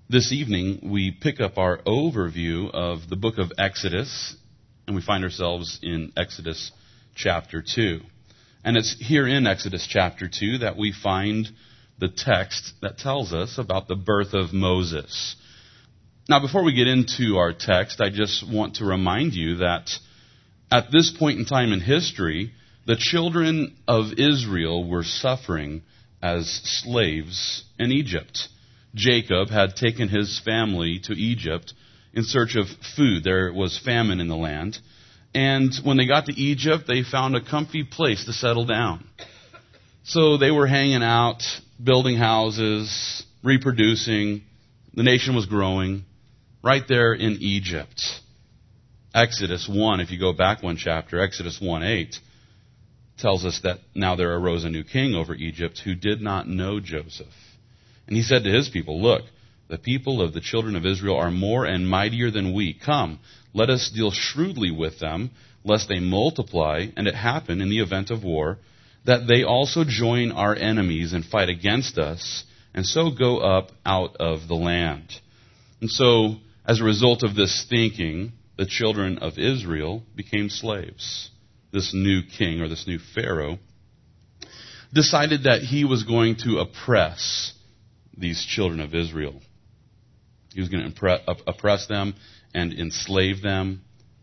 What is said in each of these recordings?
This evening, we pick up our overview of the book of Exodus, and we find ourselves in Exodus chapter 2. And it's here in Exodus chapter 2 that we find the text that tells us about the birth of Moses. Now, before we get into our text, I just want to remind you that at this point in time in history, the children of Israel were suffering as slaves in Egypt. Jacob had taken his family to Egypt in search of food. There was famine in the land. And when they got to Egypt, they found a comfy place to settle down. So they were hanging out, building houses, reproducing. The nation was growing right there in Egypt. Exodus 1, if you go back one chapter, Exodus 1:8, tells us that now there arose a new king over Egypt who did not know Joseph. And he said to his people, "Look, the people of the children of Israel are more and mightier than we. Come, let us deal shrewdly with them, lest they multiply, and it happen in the event of war, that they also join our enemies and fight against us, and so go up out of the land." And so, as a result of this thinking, the children of Israel became slaves. This new king, or this new Pharaoh, decided that he was going to oppress these children of Israel. He was going to oppress them and enslave them.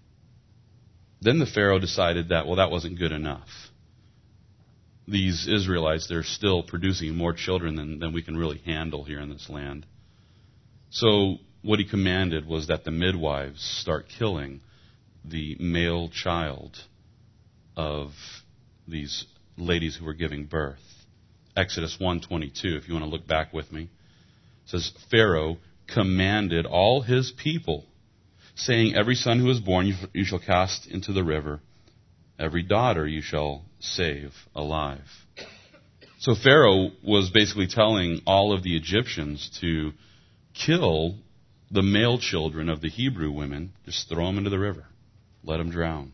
Then the Pharaoh decided that, that wasn't good enough. These Israelites, they're still producing more children than we can really handle here in this land. So what he commanded was that the midwives start killing the male child of these ladies who were giving birth. Exodus 1:22, if you want to look back with me. It says, Pharaoh commanded all his people, saying, "Every son who is born you shall cast into the river. Every daughter you shall save alive." So Pharaoh was basically telling all of the Egyptians to kill the male children of the Hebrew women. Just throw them into the river. Let them drown.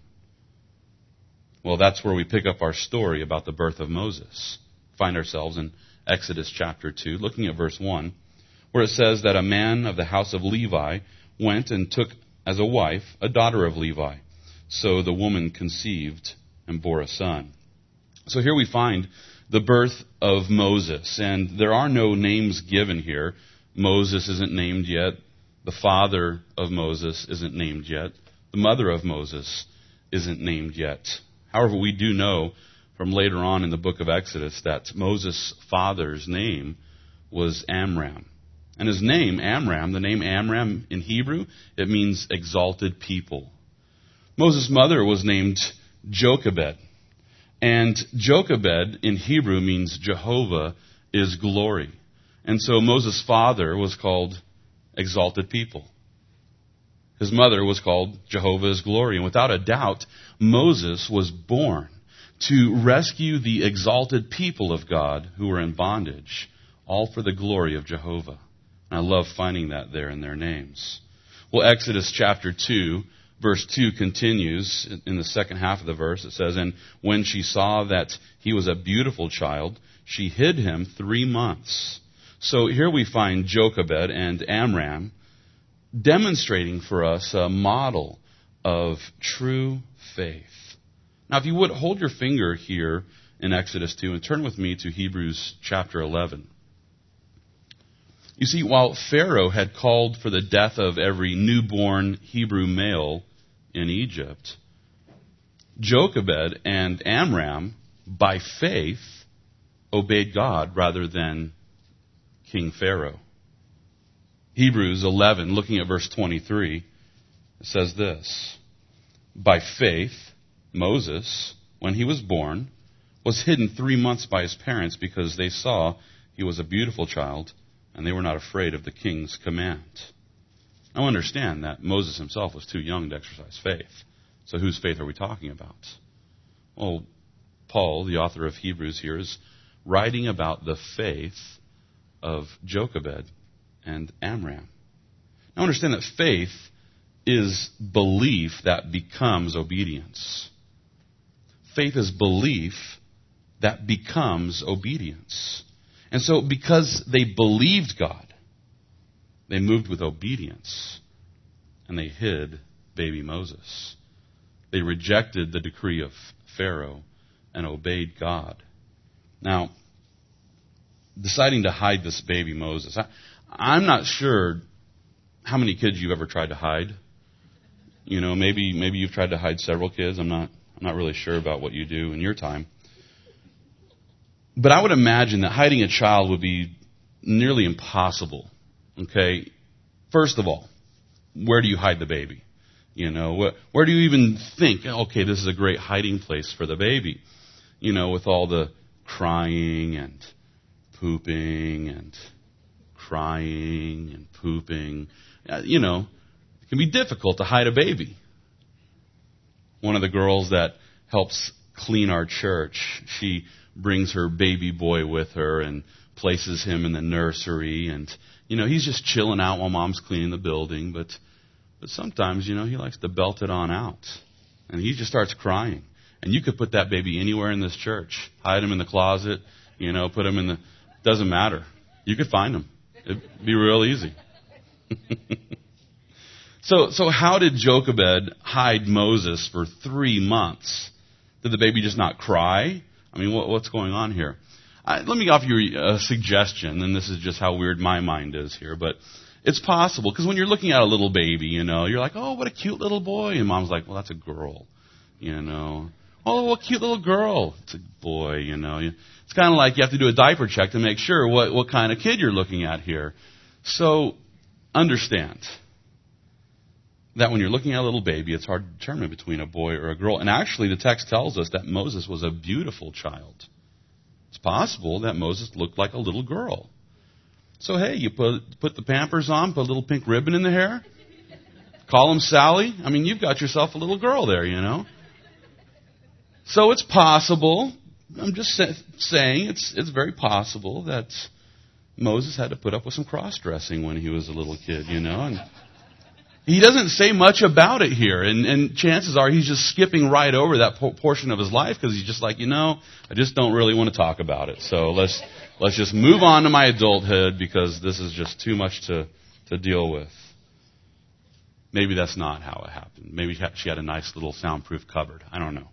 Well, that's where we pick up our story about the birth of Moses. Find ourselves in Exodus chapter 2, looking at verse 1, where it says that a man of the house of Levi went and took as a wife a daughter of Levi. So the woman conceived and bore a son. So here we find the birth of Moses, and there are no names given here. Moses isn't named yet. The father of Moses isn't named yet. The mother of Moses isn't named yet. However, we do know from later on in the book of Exodus that Moses' father's name was Amram. And his name, Amram, the name Amram in Hebrew, it means exalted people. Moses' mother was named Jochebed. And Jochebed in Hebrew means Jehovah is glory. And so Moses' father was called exalted people. His mother was called Jehovah is glory. And without a doubt, Moses was born to rescue the exalted people of God who were in bondage, all for the glory of Jehovah. And I love finding that there in their names. Well, Exodus chapter 2, verse 2 continues in the second half of the verse. It says, "And when she saw that he was a beautiful child, she hid him 3 months." So here we find Jochebed and Amram demonstrating for us a model of true faith. Now, if you would, hold your finger here in Exodus 2 and turn with me to Hebrews chapter 11. You see, while Pharaoh had called for the death of every newborn Hebrew male in Egypt, Jochebed and Amram, by faith, obeyed God rather than King Pharaoh. Hebrews 11, looking at verse 23, it says this, "By faith, Moses, when he was born, was hidden 3 months by his parents because they saw he was a beautiful child, and they were not afraid of the king's command." Now understand that Moses himself was too young to exercise faith. So whose faith are we talking about? Well, Paul, the author of Hebrews here, is writing about the faith of Jochebed and Amram. Now understand that faith is belief that becomes obedience. Faith is belief that becomes obedience. And so because they believed God, They moved with obedience, and they hid baby Moses. They rejected the decree of Pharaoh and obeyed God. Now, deciding to hide this baby Moses, I'm not sure how many kids you've ever tried to hide. You know, maybe you've tried to hide several kids. I'm not really sure about what you do in your time. But I would imagine that hiding a child would be nearly impossible. Okay? First of all, where do you hide the baby? You know, where do you even think, okay, this is a great hiding place for the baby? You know, with all the crying and pooping and crying and pooping. You know, it can be difficult to hide a baby. One of the girls that helps clean our church, she brings her baby boy with her and places him in the nursery. And, you know, he's just chilling out while mom's cleaning the building. But sometimes, you know, he likes to belt it on out. And he just starts crying. And you could put that baby anywhere in this church. Hide him in the closet, you know, put him in the... Doesn't matter. You could find him. It'd be real easy. So how did Jochebed hide Moses for 3 months? Did the baby just not cry? I mean, what's going on here? Let me offer you a suggestion, and this is just how weird my mind is here, but it's possible, because when you're looking at a little baby, you know, you're like, oh, what a cute little boy, and mom's like, well, that's a girl, you know. Oh, what a cute little girl. It's a boy, you know. It's kind of like you have to do a diaper check to make sure what kind of kid you're looking at here. So understand that when you're looking at a little baby, it's hard to determine between a boy or a girl. And actually, the text tells us that Moses was a beautiful child. It's possible that Moses looked like a little girl. So, hey, you put the Pampers on, put a little pink ribbon in the hair, call him Sally. I mean, you've got yourself a little girl there, you know. So it's possible, I'm just saying, it's very possible that Moses had to put up with some cross-dressing when he was a little kid, you know. And he doesn't say much about it here, and chances are he's just skipping right over that portion of his life because he's just like, you know, I just don't really want to talk about it. So let's just move on to my adulthood because this is just too much to deal with. Maybe that's not how it happened. Maybe she had a nice little soundproof cupboard. I don't know.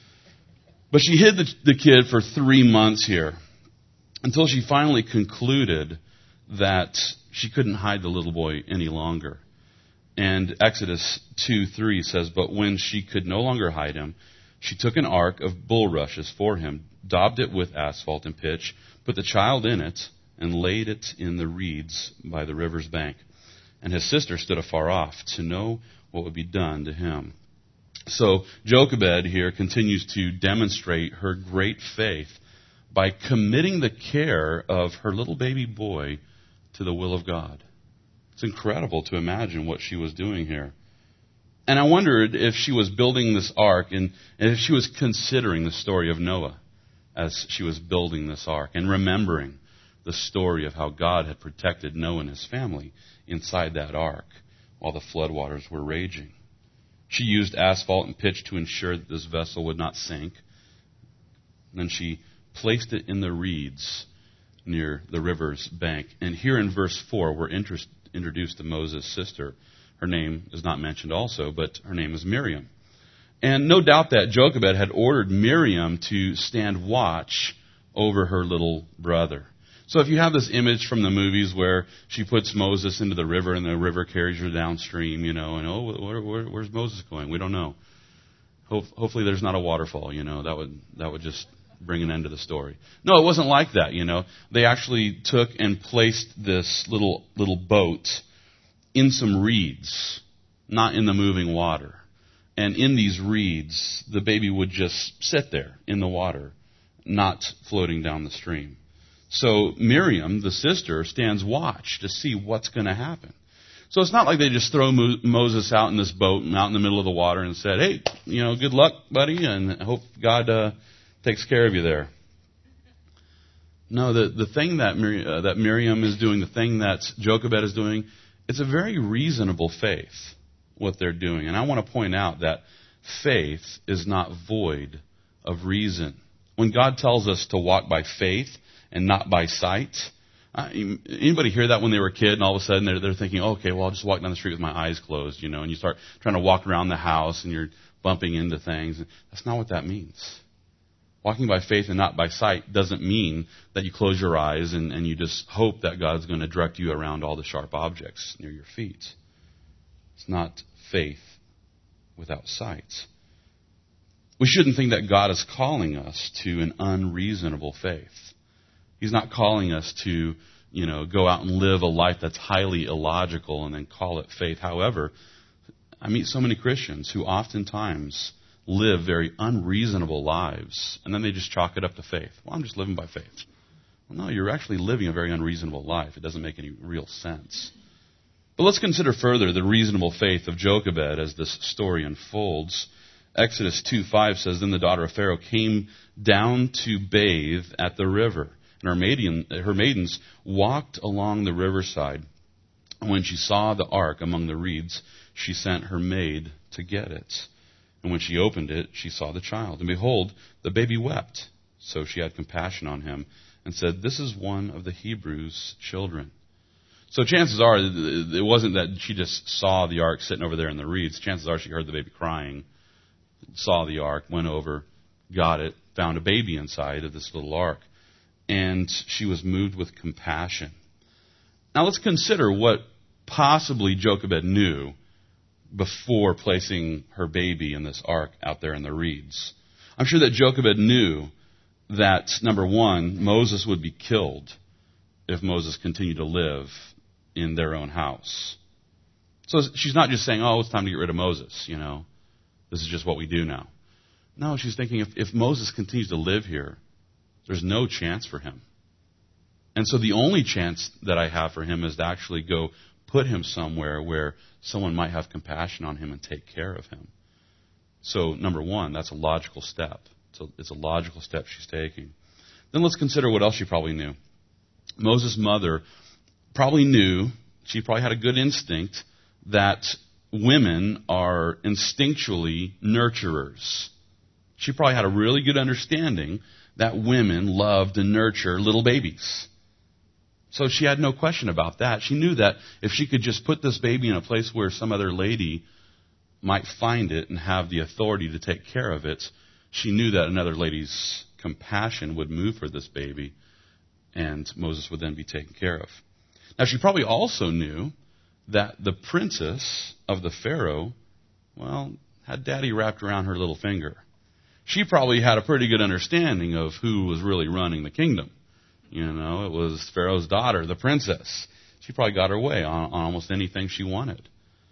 But she hid the kid for 3 months here until she finally concluded that she couldn't hide the little boy any longer. And Exodus 2:3 says, but when she could no longer hide him, she took an ark of bulrushes for him, daubed it with asphalt and pitch, put the child in it, and laid it in the reeds by the river's bank. And his sister stood afar off to know what would be done to him. So Jochebed here continues to demonstrate her great faith by committing the care of her little baby boy to the will of God. It's incredible to imagine what she was doing here. And I wondered if she was building this ark and if she was considering the story of Noah as she was building this ark and remembering the story of how God had protected Noah and his family inside that ark while the floodwaters were raging. She used asphalt and pitch to ensure that this vessel would not sink. And then she placed it in the reeds near the river's bank. And here in verse 4, we're introduced to Moses' sister. Her name is not mentioned also, but her name is Miriam. And no doubt that Jochebed had ordered Miriam to stand watch over her little brother. So if you have this image from the movies where she puts Moses into the river and the river carries her downstream, you know, and where's Moses going? We don't know. Hopefully there's not a waterfall, you know, that would just bring an end to the story. No, it wasn't like that, you know. They actually took and placed this little boat in some reeds, not in the moving water. And in these reeds, the baby would just sit there in the water, not floating down the stream. So Miriam, the sister, stands watch to see what's going to happen. So it's not like they just throw Moses out in this boat and out in the middle of the water and said, hey, you know, good luck, buddy, and I hope God takes care of you there. No, the thing that Miriam is doing, the thing that Jochebed is doing, it's a very reasonable faith, what they're doing. And I want to point out that faith is not void of reason. When God tells us to walk by faith and not by sight, Anybody hear that when they were a kid and all of a sudden they're thinking, oh, okay, well, I'll just walk down the street with my eyes closed, and you start trying to walk around the house and you're bumping into things. That's not what that means. Walking by faith and not by sight doesn't mean that you close your eyes and you just hope that God's going to direct you around all the sharp objects near your feet. It's not faith without sight. We shouldn't think that God is calling us to an unreasonable faith. He's not calling us to, go out and live a life that's highly illogical and then call it faith. However, I meet so many Christians who oftentimes live very unreasonable lives, and then they just chalk it up to faith. Well, I'm just living by faith. Well, no, you're actually living a very unreasonable life. It doesn't make any real sense. But let's consider further the reasonable faith of Jochebed as this story unfolds. Exodus 2:5 says, Then the daughter of Pharaoh came down to bathe at the river, and her maidens walked along the riverside. And when she saw the ark among the reeds, she sent her maid to get it. And when she opened it, she saw the child. And behold, the baby wept. So she had compassion on him and said, This is one of the Hebrews' children. So chances are, it wasn't that she just saw the ark sitting over there in the reeds. Chances are she heard the baby crying, saw the ark, went over, got it, found a baby inside of this little ark. And she was moved with compassion. Now let's consider what possibly Jochebed knew before placing her baby in this ark out there in the reeds. I'm sure that Jochebed knew that, number one, Moses would be killed if Moses continued to live in their own house. So she's not just saying, oh, it's time to get rid of Moses, This is just what we do now. No, she's thinking if Moses continues to live here, there's no chance for him. And so the only chance that I have for him is to actually go put him somewhere where someone might have compassion on him and take care of him. So, number one, that's a logical step. It's a logical step she's taking. Then let's consider what else she probably knew. Moses' mother probably knew, she probably had a good instinct, that women are instinctually nurturers. She probably had a really good understanding that women love to nurture little babies. So she had no question about that. She knew that if she could just put this baby in a place where some other lady might find it and have the authority to take care of it, she knew that another lady's compassion would move for this baby, and Moses would then be taken care of. Now, she probably also knew that the princess of the Pharaoh, had daddy wrapped around her little finger. She probably had a pretty good understanding of who was really running the kingdom. It was Pharaoh's daughter, the princess. She probably got her way on almost anything she wanted.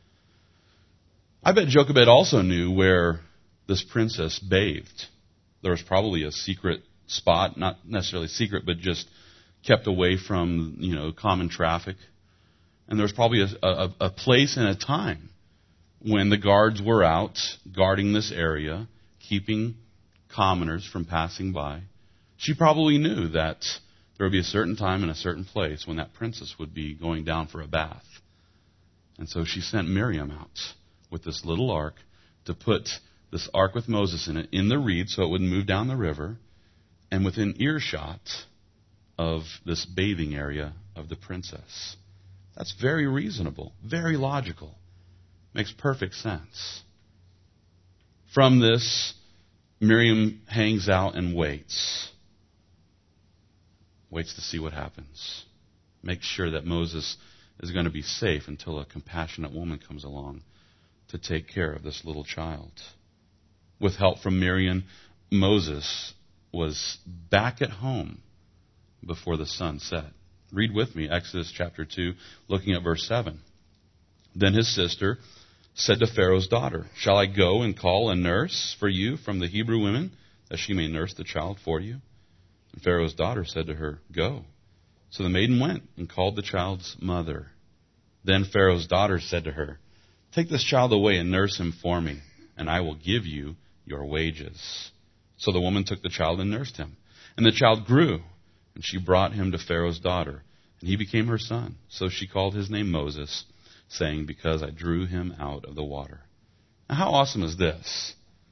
I bet Jochebed also knew where this princess bathed. There was probably a secret spot, not necessarily secret, but just kept away from, common traffic. And there was probably a place and a time when the guards were out guarding this area, keeping commoners from passing by. She probably knew that there would be a certain time and a certain place when that princess would be going down for a bath. And so she sent Miriam out with this little ark to put this ark with Moses in it in the reed so it wouldn't move down the river and within earshot of this bathing area of the princess. That's very reasonable, very logical. Makes perfect sense. From this, Miriam hangs out and waits. Waits to see what happens. Makes sure that Moses is going to be safe until a compassionate woman comes along to take care of this little child. With help from Miriam, Moses was back at home before the sun set. Read with me Exodus chapter 2, looking at verse 7. Then his sister said to Pharaoh's daughter, Shall I go and call a nurse for you from the Hebrew women, that she may nurse the child for you? And Pharaoh's daughter said to her, Go. So the maiden went and called the child's mother. Then Pharaoh's daughter said to her, Take this child away and nurse him for me, and I will give you your wages. So the woman took the child and nursed him. And the child grew, and she brought him to Pharaoh's daughter, and he became her son. So she called his name Moses, saying, Because I drew him out of the water. Now, how awesome is this?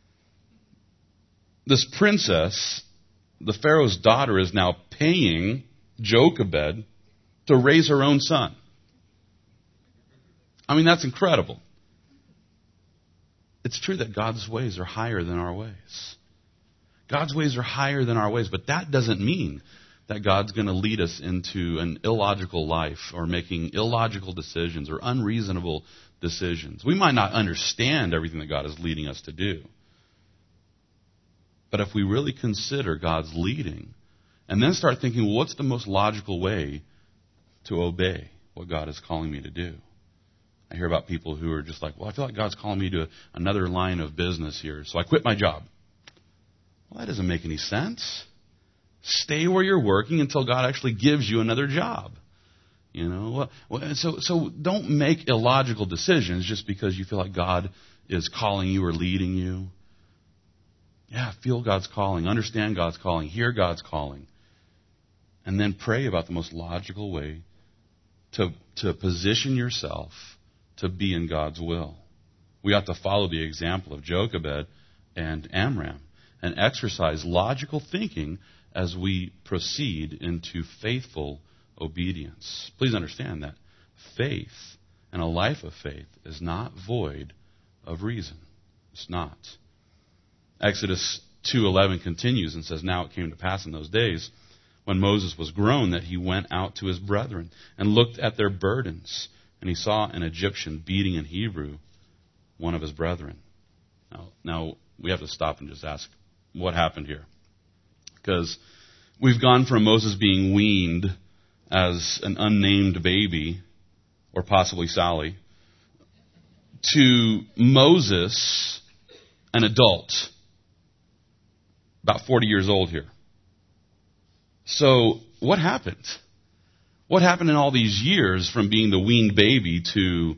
This princess, the Pharaoh's daughter, is now paying Jochebed to raise her own son. I mean, that's incredible. It's true that God's ways are higher than our ways. God's ways are higher than our ways, but that doesn't mean that God's going to lead us into an illogical life or making illogical decisions or unreasonable decisions. We might not understand everything that God is leading us to do. But if we really consider God's leading and then start thinking, well, what's the most logical way to obey what God is calling me to do? I hear about people who are just like, well, I feel like God's calling me to another line of business here, so I quit my job. Well, that doesn't make any sense. Stay where you're working until God actually gives you another job. You know, so don't make illogical decisions just because you feel like God is calling you or leading you. Yeah, feel God's calling, understand God's calling, hear God's calling, and then pray about the most logical way to position yourself to be in God's will. We ought to follow the example of Jochebed and Amram and exercise logical thinking as we proceed into faithful obedience. Please understand that faith and a life of faith is not void of reason. It's not. Exodus 2:11 continues and says, "Now it came to pass in those days when Moses was grown that he went out to his brethren and looked at their burdens, and he saw an Egyptian beating in Hebrew one of his brethren." Now we have to stop and just ask, what happened here? Because we've gone from Moses being weaned as an unnamed baby, or possibly Sally, to Moses, an adult, about 40 years old here. So what happened? What happened in all these years from being the weaned baby to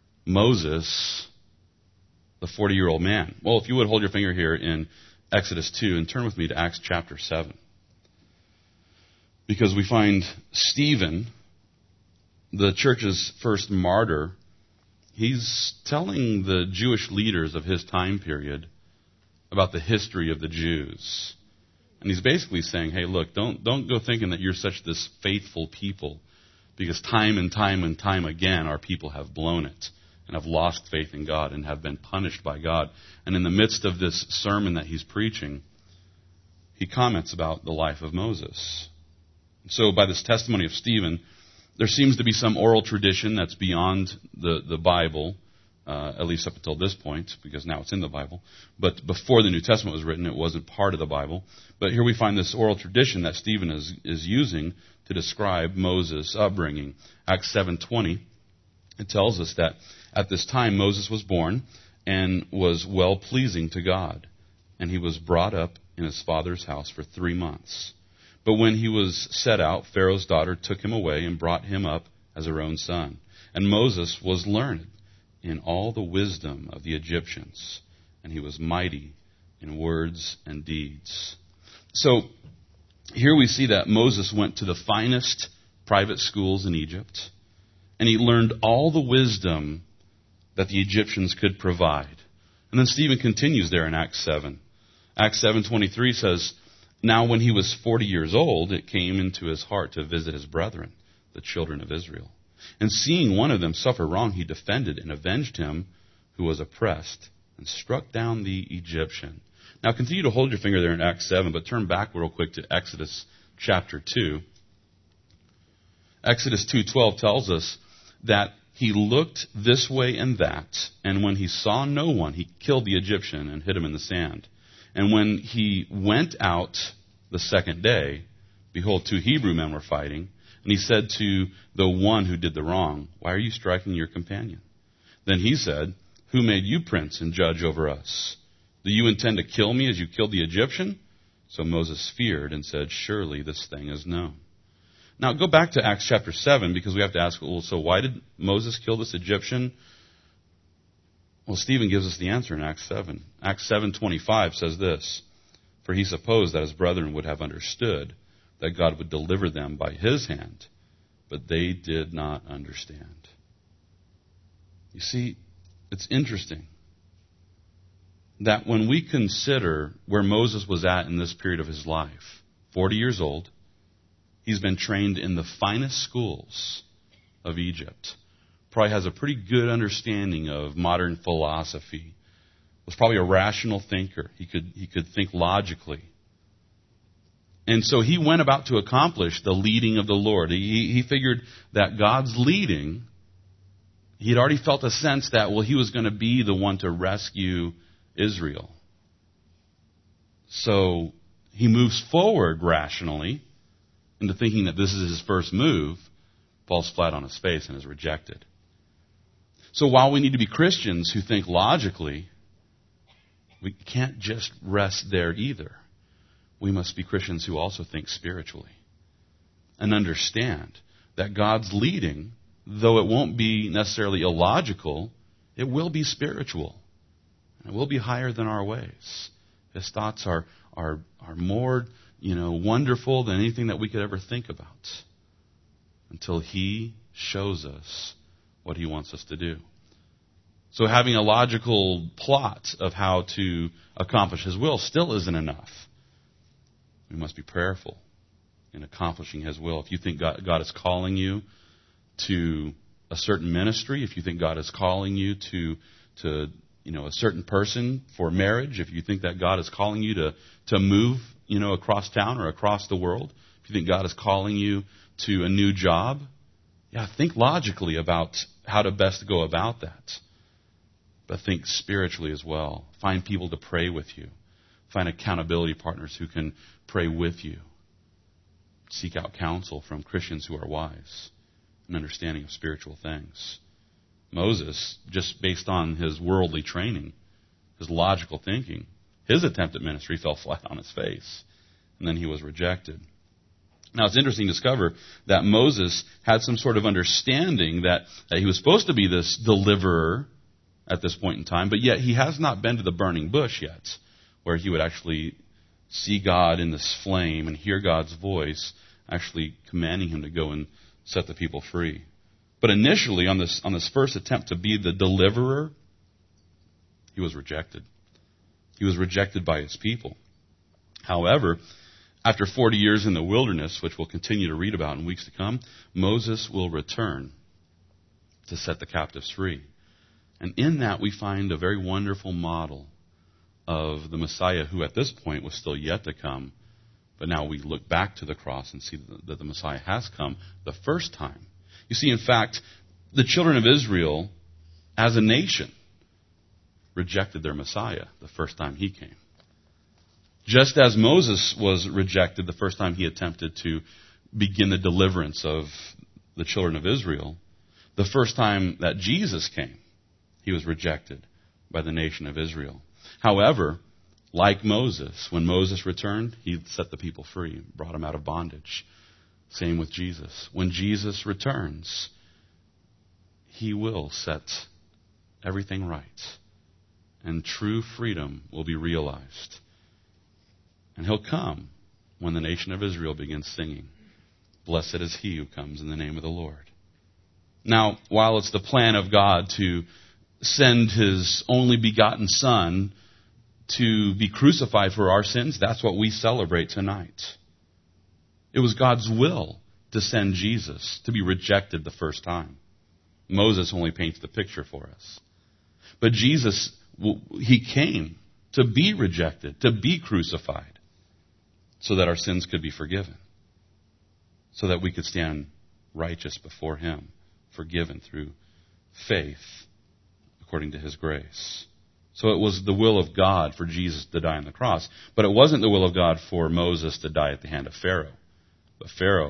Moses, the 40-year-old man? Well, if you would hold your finger here in Exodus 2 and turn with me to Acts chapter 7. Because we find Stephen, the church's first martyr, he's telling the Jewish leaders of his time period about the history of the Jews. And he's basically saying, hey, look, don't go thinking that you're such this faithful people, because time and time and time again our people have blown it and have lost faith in God and have been punished by God. And in the midst of this sermon that he's preaching, he comments about the life of Moses. So by this testimony of Stephen, there seems to be some oral tradition that's beyond the Bible, at least up until this point, because now it's in the Bible. But before the New Testament was written, it wasn't part of the Bible. But here we find this oral tradition that Stephen is using to describe Moses' upbringing. Acts 7:20, it tells us that at this time Moses was born and was well-pleasing to God, and he was brought up in his father's house for 3 months. But when he was set out, Pharaoh's daughter took him away and brought him up as her own son. And Moses was learned in all the wisdom of the Egyptians, and he was mighty in words and deeds. So here we see that Moses went to the finest private schools in Egypt, and he learned all the wisdom that the Egyptians could provide. And then Stephen continues there in Acts 7. Acts 7:23 says, "Now when he was 40 years old, it came into his heart to visit his brethren, the children of Israel. And seeing one of them suffer wrong, he defended and avenged him who was oppressed and struck down the Egyptian." Now continue to hold your finger there in Acts 7, but turn back real quick to Exodus chapter 2. Exodus 2:12 tells us that he looked this way and that, and when he saw no one, he killed the Egyptian and hid him in the sand. And when he went out the second day, behold, 2 Hebrew men were fighting. And he said to the one who did the wrong, "Why are you striking your companion?" Then he said, "Who made you prince and judge over us? Do you intend to kill me as you killed the Egyptian?" So Moses feared and said, "Surely this thing is known." Now go back to Acts chapter 7, because we have to ask, well, so why did Moses kill this Egyptian? Well, Stephen gives us the answer in Acts 7. Acts 7:25 says this, "For he supposed that his brethren would have understood that God would deliver them by his hand, but they did not understand." You see, it's interesting that when we consider where Moses was at in this period of his life, 40 years old, He's been trained in the finest schools of Egypt. Probably has a pretty good understanding of modern philosophy. Was probably a rational thinker. He could think logically. And so he went about to accomplish the leading of the Lord. He figured that God's leading, he had already felt a sense that, well, he was going to be the one to rescue Israel. So he moves forward rationally into thinking that this is his first move, falls flat on his face and is rejected. So while we need to be Christians who think logically, we can't just rest there either. We must be Christians who also think spiritually and understand that God's leading, though it won't be necessarily illogical, it will be spiritual. It will be higher than our ways. His thoughts are more, wonderful than anything that we could ever think about until He shows us what He wants us to do. So having a logical plot of how to accomplish His will still isn't enough. We must be prayerful in accomplishing His will. If you think God is calling you to a certain ministry, if you think God is calling you to a certain person for marriage, if you think that God is calling you to move, across town or across the world, if you think God is calling you to a new job, think logically about how to best go about that. But think spiritually as well. Find people to pray with you. Find accountability partners who can pray with you. Seek out counsel from Christians who are wise and understanding of spiritual things. Moses, just based on his worldly training, his logical thinking, his attempt at ministry fell flat on his face. And then he was rejected. Now, it's interesting to discover that Moses had some sort of understanding that he was supposed to be this deliverer at this point in time, but yet he has not been to the burning bush yet, where he would actually see God in this flame and hear God's voice, actually commanding him to go and set the people free. But initially, on this first attempt to be the deliverer, he was rejected. He was rejected by his people. However, after 40 years in the wilderness, which we'll continue to read about in weeks to come, Moses will return to set the captives free. And in that we find a very wonderful model of the Messiah who at this point was still yet to come. But now we look back to the cross and see that the Messiah has come the first time. You see, in fact, the children of Israel as a nation rejected their Messiah the first time he came. Just as Moses was rejected the first time he attempted to begin the deliverance of the children of Israel, the first time that Jesus came, he was rejected by the nation of Israel. However, like Moses, when Moses returned, he set the people free, brought them out of bondage. Same with Jesus. When Jesus returns, he will set everything right, and true freedom will be realized. And he'll come when the nation of Israel begins singing, "Blessed is he who comes in the name of the Lord." Now, while it's the plan of God to send his only begotten Son to be crucified for our sins, that's what we celebrate tonight. It was God's will to send Jesus to be rejected the first time. Moses only paints the picture for us. But Jesus, he came to be rejected, to be crucified, so that our sins could be forgiven, so that we could stand righteous before him, forgiven through faith according to his grace. So it was the will of God for Jesus to die on the cross, but it wasn't the will of God for Moses to die at the hand of Pharaoh. But Pharaoh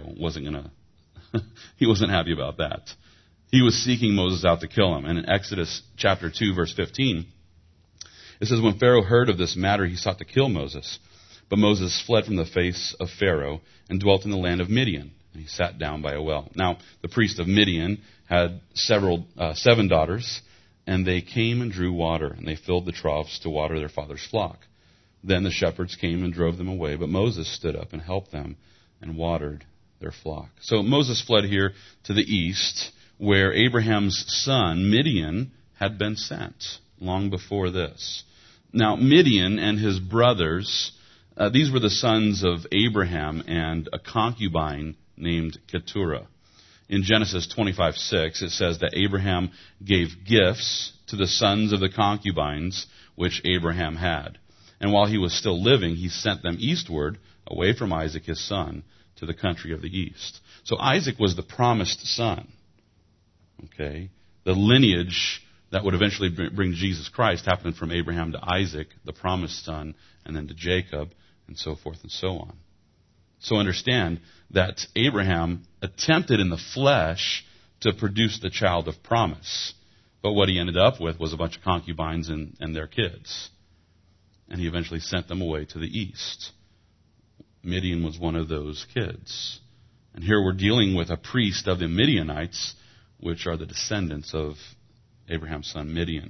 he wasn't happy about that. He was seeking Moses out to kill him. And in Exodus chapter 2, verse 15, it says, "When Pharaoh heard of this matter, he sought to kill Moses. But Moses fled from the face of Pharaoh and dwelt in the land of Midian. And he sat down by a well." Now, the priest of Midian had 7 daughters, and they came and drew water, and they filled the troughs to water their father's flock. Then the shepherds came and drove them away, but Moses stood up and helped them and watered their flock. So Moses fled here to the east, where Abraham's son, Midian, had been sent long before this. Now, Midian and his brothers, these were the sons of Abraham and a concubine named Keturah. In Genesis 25:6, it says that Abraham gave gifts to the sons of the concubines which Abraham had. And while he was still living, he sent them eastward, away from Isaac his son, to the country of the east. So Isaac was the promised son. Okay? The lineage that would eventually bring Jesus Christ happened from Abraham to Isaac, the promised son, and then to Jacob, and so forth and so on. So understand that Abraham attempted in the flesh to produce the child of promise. But what he ended up with was a bunch of concubines and their kids. And he eventually sent them away to the east. Midian was one of those kids. And here we're dealing with a priest of the Midianites, which are the descendants of Abraham's son Midian.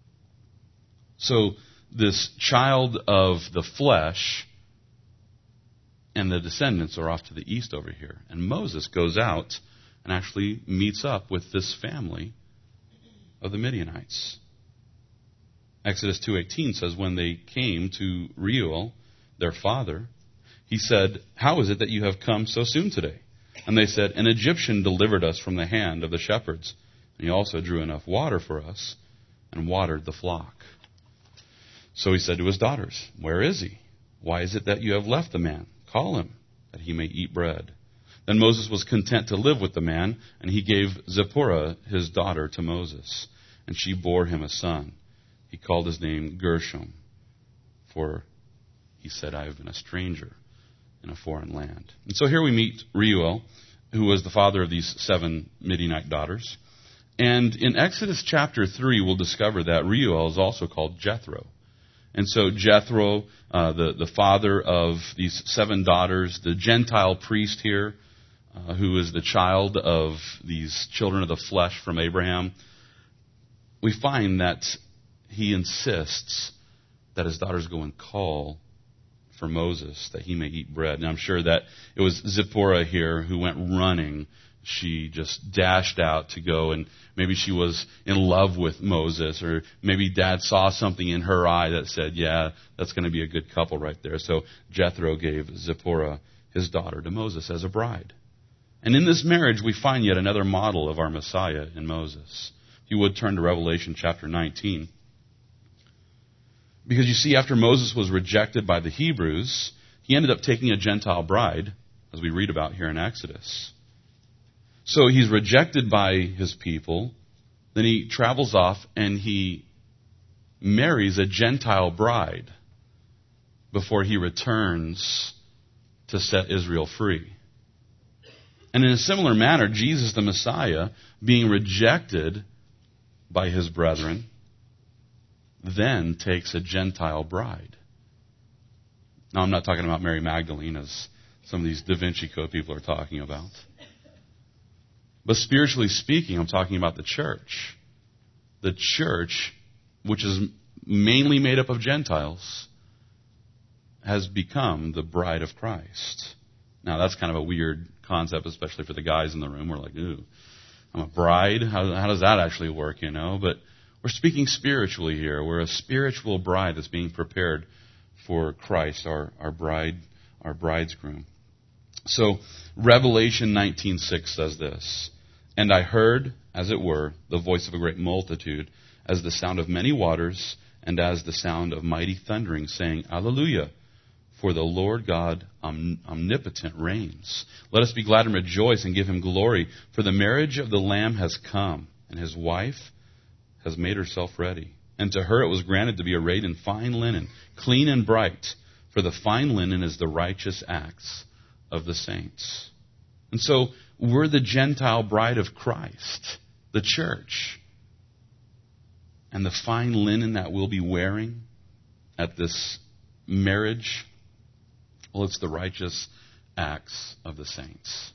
So this child of the flesh and the descendants are off to the east over here. And Moses goes out and actually meets up with this family of the Midianites. Exodus 2:18 says, when they came to Reuel, their father, he said, "How is it that you have come so soon today?" And they said, "An Egyptian delivered us from the hand of the shepherds. And he also drew enough water for us and watered the flock." So he said to his daughters, "Where is he? Why is it that you have left the man? Call him, that he may eat bread." Then Moses was content to live with the man, and he gave Zipporah his daughter to Moses, and she bore him a son. He called his name Gershom, for he said, "I have been a stranger in a foreign land." And so here we meet Reuel, who was the father of these 7 Midianite daughters. And in Exodus chapter 3, we'll discover that Reuel is also called Jethro. And so Jethro, the father of these 7 daughters, the Gentile priest here, who is the child of these children of the flesh from Abraham, we find that he insists that his daughters go and call for Moses, that he may eat bread. And I'm sure that it was Zipporah here who went running. She just dashed out to go, and maybe she was in love with Moses, or maybe Dad saw something in her eye that said, yeah, that's going to be a good couple right there. So Jethro gave Zipporah his daughter to Moses as a bride. And in this marriage, we find yet another model of our Messiah in Moses. If you would turn to Revelation chapter 19. Because you see, after Moses was rejected by the Hebrews, he ended up taking a Gentile bride, as we read about here in Exodus. So he's rejected by his people. Then he travels off and he marries a Gentile bride before he returns to set Israel free. And in a similar manner, Jesus the Messiah, being rejected by his brethren, then takes a Gentile bride. Now, I'm not talking about Mary Magdalene, as some of these Da Vinci Code people are talking about. But spiritually speaking, I'm talking about the church. The church, which is mainly made up of Gentiles, has become the bride of Christ. Now, that's kind of a weird concept, especially for the guys in the room. We're like, ooh, I'm a bride? How does that actually work, you know? But we're speaking spiritually here. We're a spiritual bride that's being prepared for Christ, our bride, our bridegroom. So Revelation 19:6 says this, "And I heard, as it were, the voice of a great multitude, as the sound of many waters, and as the sound of mighty thundering, saying, Alleluia, for the Lord God omnipotent reigns. Let us be glad and rejoice and give him glory, for the marriage of the Lamb has come, and his wife has made herself ready. And to her it was granted to be arrayed in fine linen, clean and bright, for the fine linen is the righteous acts of the saints." And so we're the Gentile bride of Christ, the church. And the fine linen that we'll be wearing at this marriage, well, it's the righteous acts of the saints.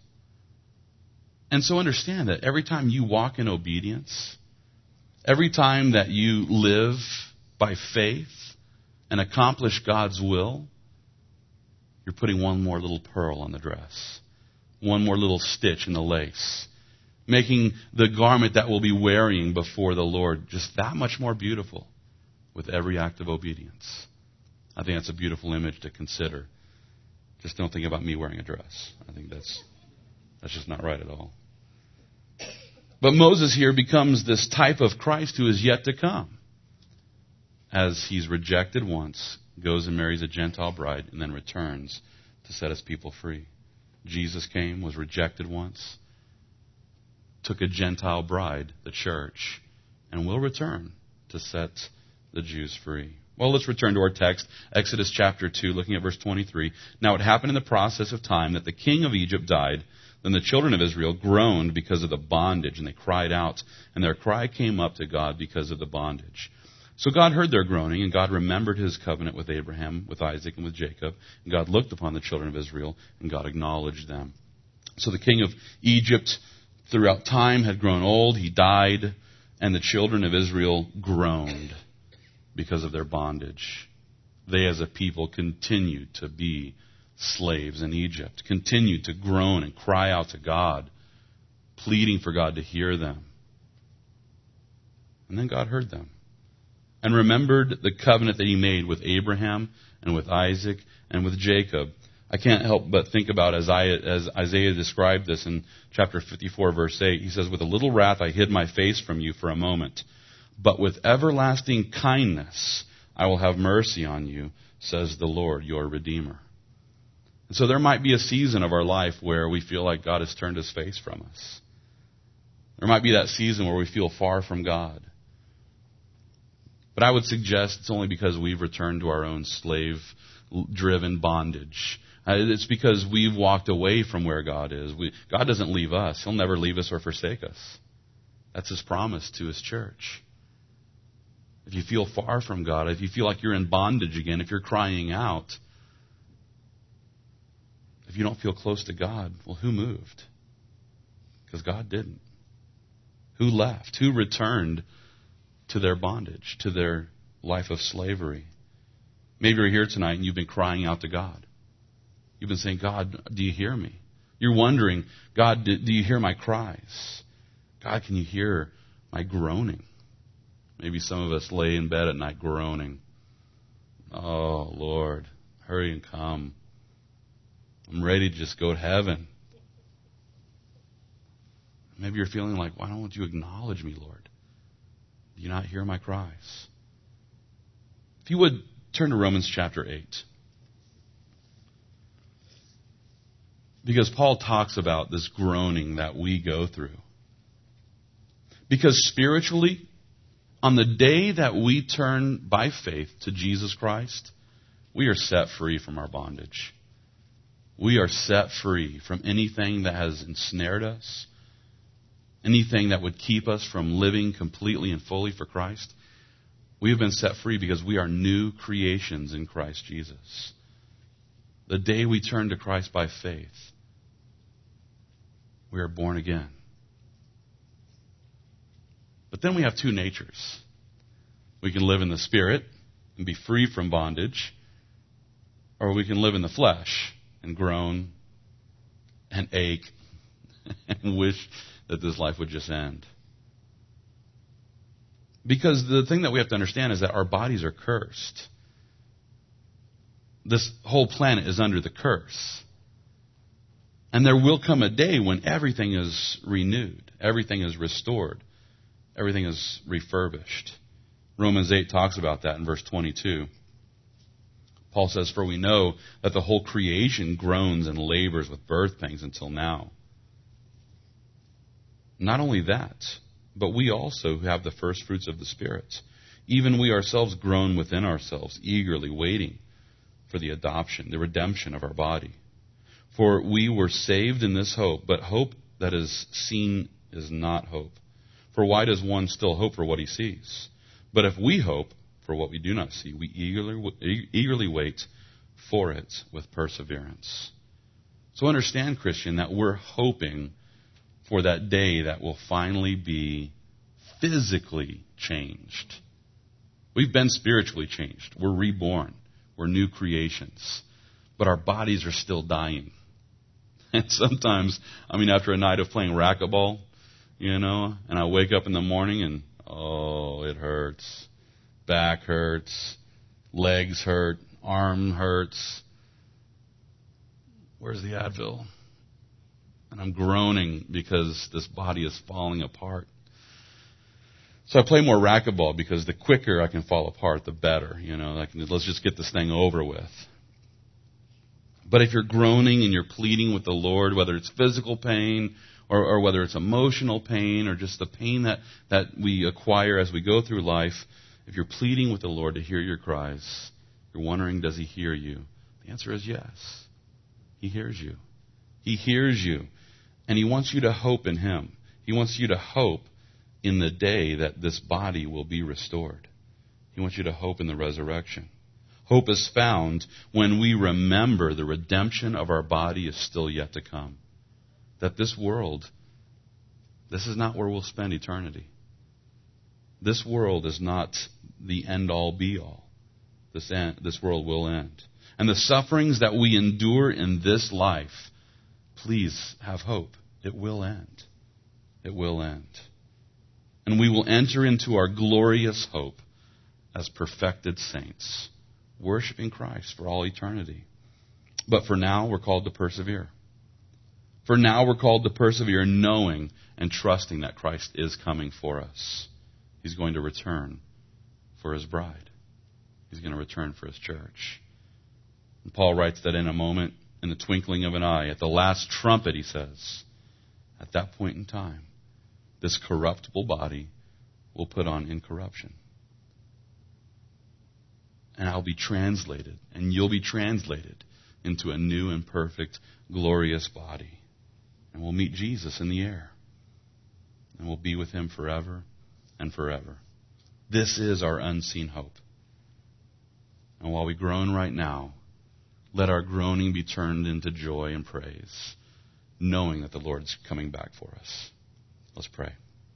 And so understand that every time you walk in obedience, every time that you live by faith and accomplish God's will, you're putting one more little pearl on the dress, one more little stitch in the lace, making the garment that we'll be wearing before the Lord just that much more beautiful with every act of obedience. I think that's a beautiful image to consider. Just don't think about me wearing a dress. I think that's That's just not right at all. But Moses here becomes this type of Christ who is yet to come, as he's rejected once, goes and marries a Gentile bride, and then returns to set his people free. Jesus came, was rejected once, took a Gentile bride, the church, and will return to set the Jews free. Well, let's return to our text, Exodus chapter 2, looking at verse 23. Now it happened in the process of time that the king of Egypt died. Then the children of Israel groaned because of the bondage, and they cried out, and their cry came up to God because of the bondage. So God heard their groaning, and God remembered his covenant with Abraham, with Isaac, and with Jacob. And God looked upon the children of Israel, and God acknowledged them. So the king of Egypt throughout time had grown old. He died, and the children of Israel groaned because of their bondage. They as a people continued to be slaves in Egypt, continued to groan and cry out to God, pleading for God to hear them. And then God heard them and remembered the covenant that he made with Abraham and with Isaac and with Jacob. I can't help but think about as Isaiah described this in chapter 54, verse 8. He says, with a little wrath I hid my face from you for a moment, but with everlasting kindness I will have mercy on you, says the Lord, your Redeemer. And so there might be a season of our life where we feel like God has turned his face from us. There might be that season where we feel far from God. But I would suggest it's only because we've returned to our own slave-driven bondage. It's because we've walked away from where God is. God doesn't leave us. He'll never leave us or forsake us. That's his promise to his church. If you feel far from God, if you feel like you're in bondage again, if you're crying out, if you don't feel close to God, well, who moved? Because God didn't. Who left? Who returned to their bondage, to their life of slavery? Maybe you're here tonight and you've been crying out to God. You've been saying, God, do you hear me? You're wondering, God, do you hear my cries? God, can you hear my groaning? Maybe some of us lay in bed at night groaning. Oh, Lord, hurry and come. I'm ready to just go to heaven. Maybe you're feeling like, why don't you acknowledge me, Lord? Do you not hear my cries? If you would, turn to Romans chapter 8. Because Paul talks about this groaning that we go through. Because spiritually, on the day that we turn by faith to Jesus Christ, we are set free from our bondage. We are set free from anything that has ensnared us, anything that would keep us from living completely and fully for Christ. We have been set free because we are new creations in Christ Jesus. The day we turn to Christ by faith, we are born again. But then we have two natures. We can live in the Spirit and be free from bondage, or we can live in the flesh and groan and ache and wish that this life would just end. Because the thing that we have to understand is that our bodies are cursed. This whole planet is under the curse. And there will come a day when everything is renewed, everything is restored, everything is refurbished. Romans 8 talks about that in verse 22. Paul says, for we know that the whole creation groans and labors with birth pangs until now. Not only that, but we also who have the first fruits of the Spirit, even we ourselves groan within ourselves, eagerly waiting for the adoption, the redemption of our body. For we were saved in this hope, but hope that is seen is not hope. For why does one still hope for what he sees? But if we hope for what we do not see, we eagerly wait for it with perseverance. So understand, Christian, that we're hoping for that day that will finally be physically changed. We've been spiritually changed. We're reborn. We're new creations. But our bodies are still dying. And sometimes, after a night of playing racquetball, and I wake up in the morning and, it hurts. Back hurts. Legs hurt. Arm hurts. Where's the Advil? And I'm groaning because this body is falling apart. So I play more racquetball because the quicker I can fall apart, the better. Let's just get this thing over with. But if you're groaning and you're pleading with the Lord, whether it's physical pain or whether it's emotional pain or just the pain that we acquire as we go through life, if you're pleading with the Lord to hear your cries, you're wondering, does He hear you? The answer is yes. He hears you. He hears you. And He wants you to hope in Him. He wants you to hope in the day that this body will be restored. He wants you to hope in the resurrection. Hope is found when we remember the redemption of our body is still yet to come. That this world, this is not where we'll spend eternity. This world is not the end-all, be-all. This world will end. And the sufferings that we endure in this life, please have hope. It will end. It will end. And we will enter into our glorious hope as perfected saints, worshiping Christ for all eternity. But for now, we're called to persevere. For now, we're called to persevere, knowing and trusting that Christ is coming for us. He's going to return for His bride. He's going to return for His church. And Paul writes that in a moment, in the twinkling of an eye, at the last trumpet, he says, at that point in time, this corruptible body will put on incorruption. And I'll be translated, and you'll be translated into a new and perfect, glorious body. And we'll meet Jesus in the air. And we'll be with Him forever and forever. This is our unseen hope. And while we groan right now, let our groaning be turned into joy and praise, knowing that the Lord's coming back for us. Let's pray.